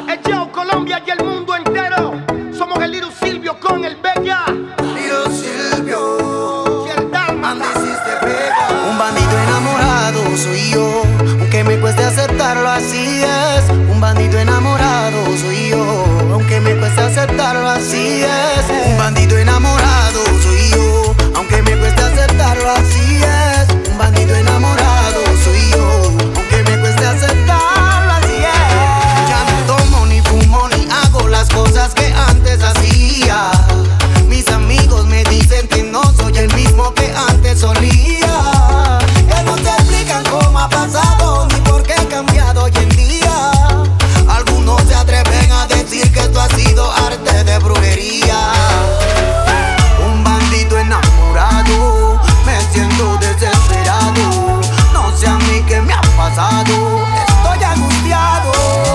Es Joe, Colombia y el mundo entero. Somos el Little Silvio con el Bella. Little Silvio, Y el Dalma. un bandido enamorado soy yo, aunque me cueste aceptarlo, así es. Un bandido enamorado soy yo, aunque me cueste aceptarlo, así es. Un bandido enamorado soy yo, aunque me cueste aceptarlo, así es. Un bandido enamorado soy yo, aunque me cueste aceptarlo, así es. Ya no tomo ni fumo ni hago las cosas que antes hacía. Mis amigos me dicen que no soy el mismo que antes solía. Que no te explican cómo ha pasado ni por qué he cambiado hoy en día. Algunos se atreven a decir que esto ha sido arte de brujería. Un bandito enamorado, me siento desesperado. No sé a mí qué me ha pasado, estoy angustiado.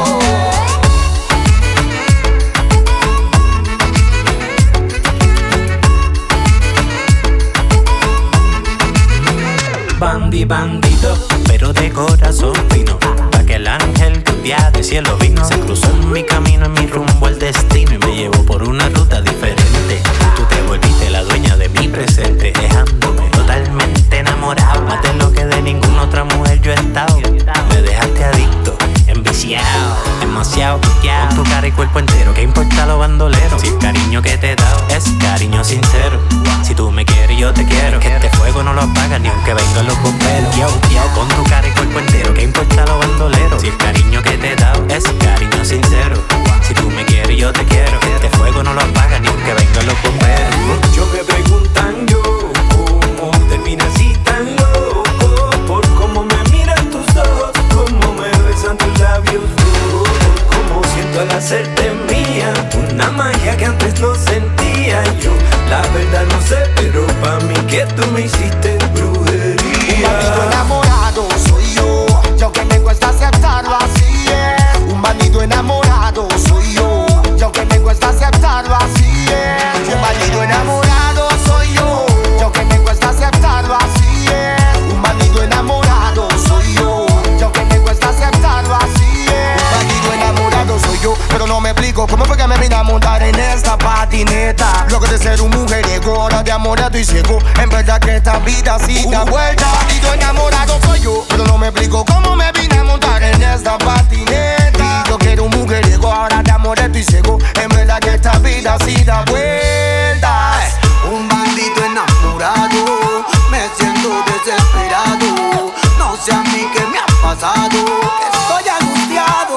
Bandito, pero de corazón fino. Pa' que el ángel que un día del cielo vino se cruzó en mi camino, en mi rumbo al destino, y me llevó por una ruta diferente. Tú te volviste la dueña de mi presente, dejándome totalmente enamorado. Más de lo que de ninguna otra mujer yo he estado. Me dejaste adicto, enviciado, demasiado picado. Con tu cara y cuerpo entero, ¿qué importa los bandoleros? Si el cariño que te he dado es cariño sincero. Si tú me quieres, yo te quiero. Que este fuego no lo apaga ni aunque vengan los bomberos. Yo, con tu cara y cuerpo entero, ¿qué importa los bandoleros? Si el cariño que te he dado es cariño sincero. Si tú me quieres, yo te quiero. Que este fuego no lo apaga ni aunque vengan los bomberos. Muchos me preguntan yo, ¿cómo termina así tan loco? Por cómo me miran tus ojos, cómo me besan tus labios, cómo siento al hacerte mía. Una magia que antes no sentía yo. La verdad no sé, pero pa' mí que tú me hiciste brujería. Un bandido enamorado soy yo, y aunque me cuesta aceptarlo, así es. Un bandido enamorado soy yo, y aunque me cuesta aceptarlo, así es. Un bandido enamorado soy yo, y aunque me cuesta aceptarlo, así es. Un bandido enamorado soy yo, y aunque me cuesta aceptarlo, así es. Un bandido enamorado soy yo, pero no me explico cómo fue que me vine a montar en esta patineta. Luego de ser un mujeriego, ahora de amorado y ciego. En verdad que esta vida sí da vuelta. Un bandido enamorado soy yo, pero no me explico cómo me vine a montar en esta patineta. Y yo quiero un mujeriego, ahora de amorado y ciego. En verdad que esta vida sí da vueltas. Un bandito enamorado, me siento desesperado. No sé a mí qué me ha pasado, estoy angustiado.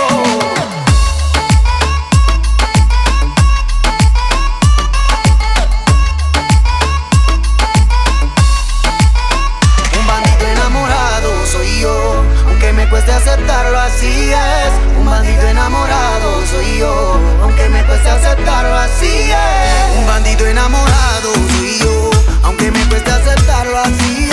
Un bandito enamorado soy yo, aunque me cueste aceptarlo, así es. Un bandito enamorado soy yo, aunque me cueste aceptarlo, así es. Un bandito enamorado soy yo, aunque me cueste aceptarlo, así es.